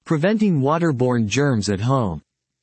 Preventing waterborne germs at home.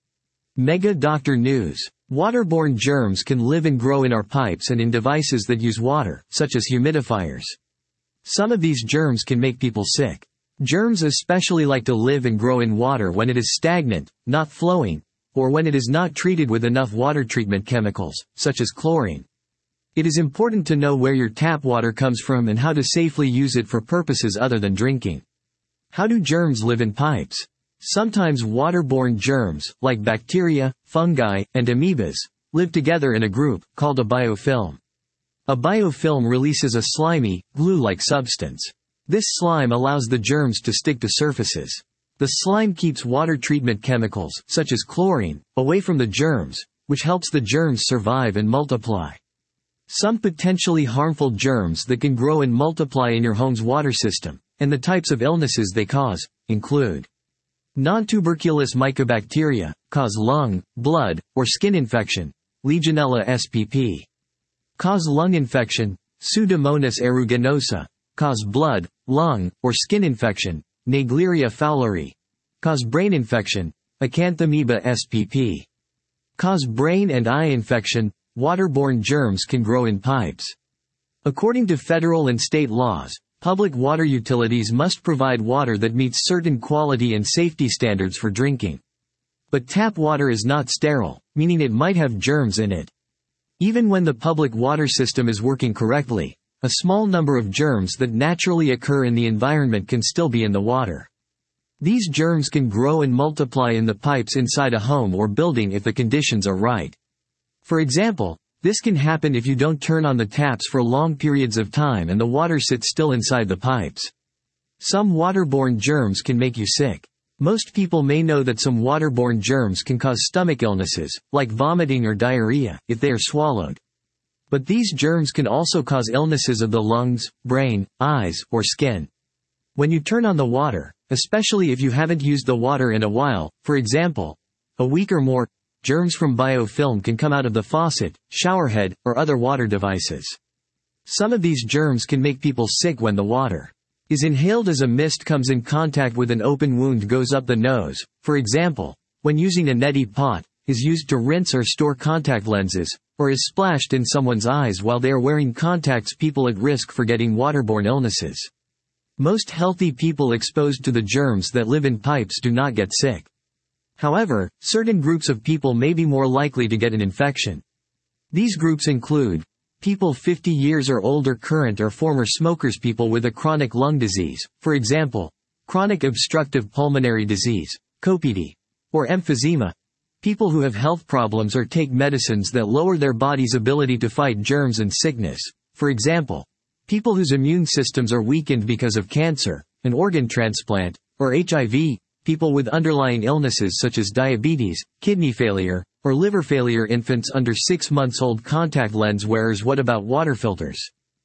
Mega Doctor News. Waterborne germs can live and grow in our pipes and in devices that use water, such as humidifiers. Some of these germs can make people sick. Germs especially like to live and grow in water when it is stagnant, not flowing, or when it is not treated with enough water treatment chemicals, such as chlorine. It is important to know where your tap water comes from and how to safely use it for purposes other than drinking. How do germs live in pipes? Sometimes waterborne germs, like bacteria, fungi, and amoebas, live together in a group, called a biofilm. A biofilm releases a slimy, glue-like substance. This slime allows the germs to stick to surfaces. The slime keeps water treatment chemicals, such as chlorine, away from the germs, which helps the germs survive and multiply. Some potentially harmful germs that can grow and multiply in your home's water system, and the types of illnesses they cause, include non-tuberculous mycobacteria, cause lung, blood, or skin infection, Legionella spp. Cause lung infection, Pseudomonas aeruginosa. Cause blood, lung, or skin infection, Naegleria fowleri. Cause brain infection, Acanthamoeba spp. Cause brain and eye infection, waterborne germs can grow in pipes. According to federal and state laws, public water utilities must provide water that meets certain quality and safety standards for drinking. But tap water is not sterile, meaning it might have germs in it. Even when the public water system is working correctly, a small number of germs that naturally occur in the environment can still be in the water. These germs can grow and multiply in the pipes inside a home or building if the conditions are right. For example, this can happen if you don't turn on the taps for long periods of time and the water sits still inside the pipes. Some waterborne germs can make you sick. Most people may know that some waterborne germs can cause stomach illnesses, like vomiting or diarrhea, if they are swallowed. But these germs can also cause illnesses of the lungs, brain, eyes, or skin. When you turn on the water, especially if you haven't used the water in a while, for example, a week or more, germs from biofilm can come out of the faucet, showerhead, or other water devices. Some of these germs can make people sick when the water is inhaled as a mist comes in contact with an open wound goes up the nose. For example, when using a neti pot, is used to rinse or store contact lenses, or is splashed in someone's eyes while they are wearing contacts, people at risk for getting waterborne illnesses. Most healthy people exposed to the germs that live in pipes do not get sick. However, certain groups of people may be more likely to get an infection. These groups include people 50 years or older, current or former smokers, people with a chronic lung disease, for example, chronic obstructive pulmonary disease, COPD, or emphysema, people who have health problems or take medicines that lower their body's ability to fight germs and sickness, for example, people whose immune systems are weakened because of cancer, an organ transplant, or HIV, people with underlying illnesses such as diabetes, kidney failure, or liver failure, infants under 6 months old, contact lens wearers. What about water filters?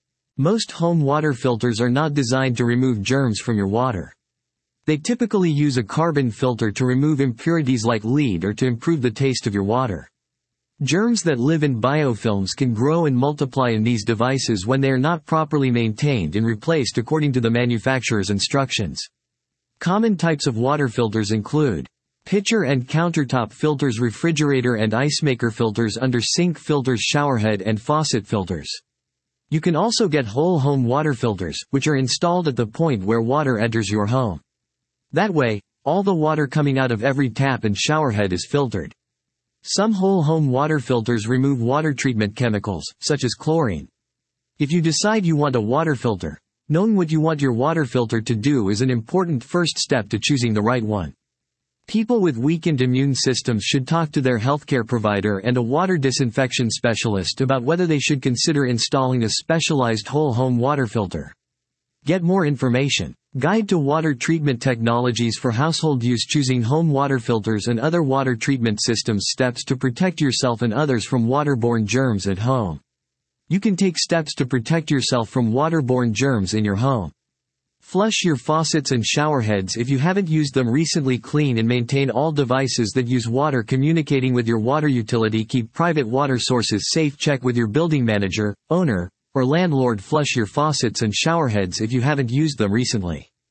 Most home water filters are not designed to remove germs from your water. They typically use a carbon filter to remove impurities like lead or to improve the taste of your water. Germs that live in biofilms can grow and multiply in these devices when they are not properly maintained and replaced according to the manufacturer's instructions. Common types of water filters include pitcher and countertop filters, refrigerator and ice maker filters, under sink filters, showerhead and faucet filters. You can also get whole home water filters, which are installed at the point where water enters your home. That way, all the water coming out of every tap and showerhead is filtered. Some whole home water filters remove water treatment chemicals, such as chlorine. If you decide you want a water filter, knowing what you want your water filter to do is an important first step to choosing the right one. People with weakened immune systems should talk to their healthcare provider and a water disinfection specialist about whether they should consider installing a specialized whole home water filter. Get more information. Guide to Water Treatment Technologies for Household Use, choosing home water filters and other water treatment systems, steps to protect yourself and others from waterborne germs at home. You can take steps to protect yourself from waterborne germs in your home. Flush your faucets and showerheads if you haven't used them recently. Clean and maintain all devices that use water communicating with your water utility. Keep private water sources safe. Check with your building manager, owner, or landlord. Flush your faucets and showerheads if you haven't used them recently.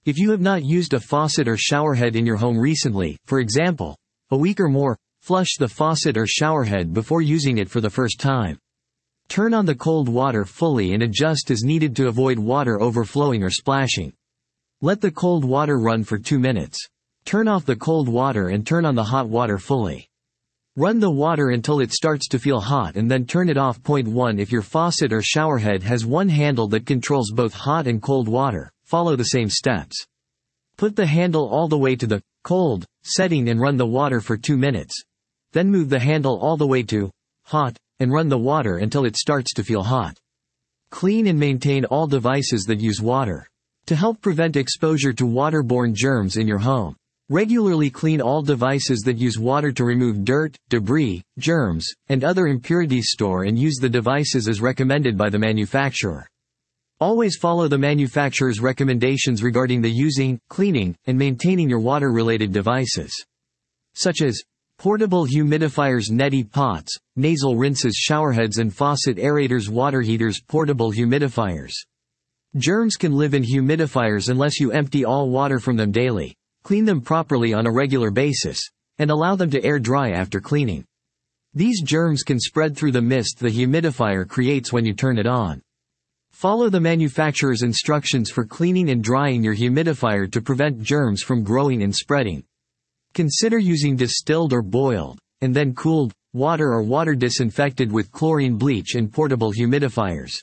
If you have not used a faucet or showerhead in your home recently, for example, a week or more, flush the faucet or showerhead before using it for the first time. Turn on the cold water fully and adjust as needed to avoid water overflowing or splashing. Let the cold water run for 2 minutes. Turn off the cold water and turn on the hot water fully. Run the water until it starts to feel hot and then turn it off. Point 1. If your faucet or showerhead has one handle that controls both hot and cold water, follow the same steps. Put the handle all the way to the cold setting and run the water for 2 minutes. Then move the handle all the way to hot and run the water until it starts to feel hot. Clean and maintain all devices that use water. To help prevent exposure to waterborne germs in your home, regularly clean all devices that use water to remove dirt, debris, germs, and other impurities. Store and use the devices as recommended by the manufacturer. Always follow the manufacturer's recommendations regarding the using, cleaning, and maintaining your water-related devices, such as portable humidifiers, neti pots, nasal rinses, showerheads and faucet aerators, water heaters, portable humidifiers. Germs can live in humidifiers unless you empty all water from them daily, clean them properly on a regular basis, and allow them to air dry after cleaning. These germs can spread through the mist the humidifier creates when you turn it on. Follow the manufacturer's instructions for cleaning and drying your humidifier to prevent germs from growing and spreading. Consider using distilled or boiled, and then cooled, water or water disinfected with chlorine bleach in portable humidifiers.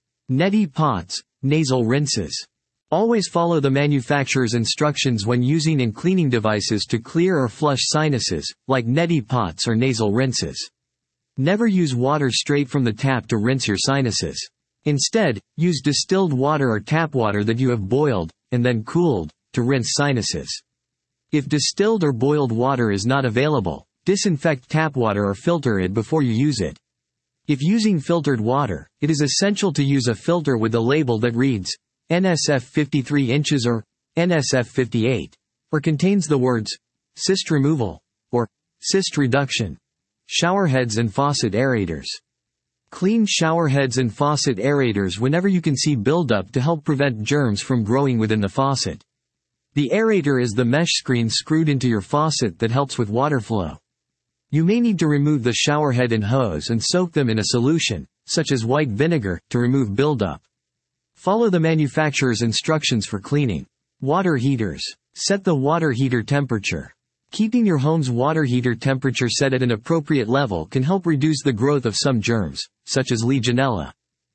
Neti pots, nasal rinses. Always follow the manufacturer's instructions when using and cleaning devices to clear or flush sinuses, like neti pots or nasal rinses. Never use water straight from the tap to rinse your sinuses. Instead, use distilled water or tap water that you have boiled, and then cooled, to rinse sinuses. If distilled or boiled water is not available, disinfect tap water or filter it before you use it. If using filtered water, it is essential to use a filter with a label that reads NSF 53 inches or NSF 58, or contains the words cyst removal or cyst reduction. Showerheads and faucet aerators. Clean showerheads and faucet aerators whenever you can see buildup to help prevent germs from growing within the faucet. The aerator is the mesh screen screwed into your faucet that helps with water flow. You may need to remove the showerhead and hose and soak them in a solution, such as white vinegar, to remove buildup. Follow the manufacturer's instructions for cleaning. Water heaters. Set the water heater temperature. Keeping your home's water heater temperature set at an appropriate level can help reduce the growth of some germs, such as Legionella.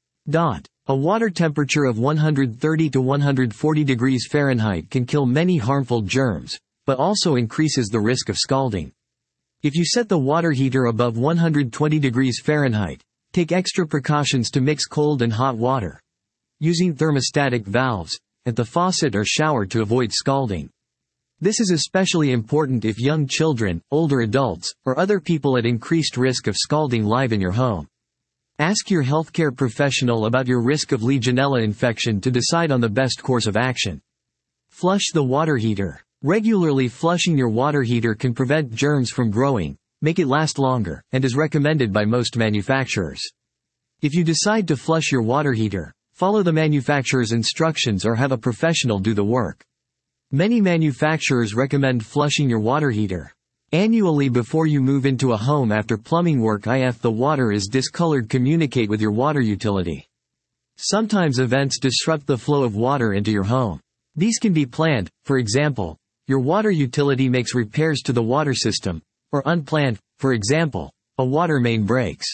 A water temperature of 130 to 140 degrees Fahrenheit can kill many harmful germs, but also increases the risk of scalding. If you set the water heater above 120 degrees Fahrenheit, take extra precautions to mix cold and hot water, using thermostatic valves at the faucet or shower to avoid scalding. This is especially important if young children, older adults, or other people at increased risk of scalding live in your home. Ask your healthcare professional about your risk of Legionella infection to decide on the best course of action. Flush the water heater. Regularly flushing your water heater can prevent germs from growing, make it last longer, and is recommended by most manufacturers. If you decide to flush your water heater, follow the manufacturer's instructions or have a professional do the work. Many manufacturers recommend flushing your water heater annually before you move into a home after plumbing work. If the water is discolored, communicate with your water utility. Sometimes events disrupt the flow of water into your home. These can be planned, for example, your water utility makes repairs to the water system, or unplanned, for example, a water main breaks.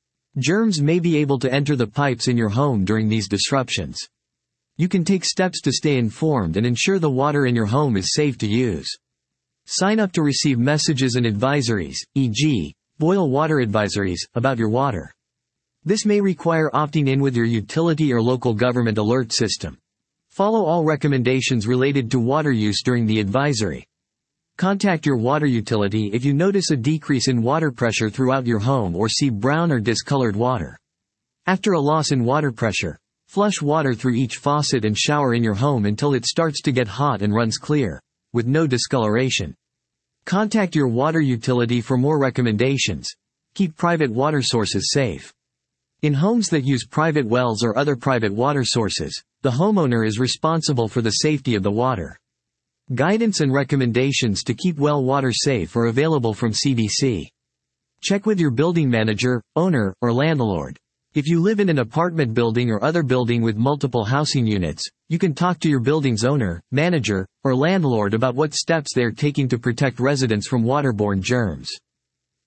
Germs may be able to enter the pipes in your home during these disruptions. You can take steps to stay informed and ensure the water in your home is safe to use. Sign up to receive messages and advisories, e.g., boil water advisories, about your water. This may require opting in with your utility or local government alert system. Follow all recommendations related to water use during the advisory. Contact your water utility if you notice a decrease in water pressure throughout your home or see brown or discolored water. After a loss in water pressure, flush water through each faucet and shower in your home until it starts to get hot and runs clear, with no discoloration. Contact your water utility for more recommendations. Keep private water sources safe. In homes that use private wells or other private water sources, The homeowner is responsible for the safety of the water. Guidance and recommendations to keep well water safe are available from CDC. Check with your building manager, owner, or landlord. If you live in an apartment building or other building with multiple housing units, you can talk to your building's owner, manager, or landlord about what steps they are taking to protect residents from waterborne germs.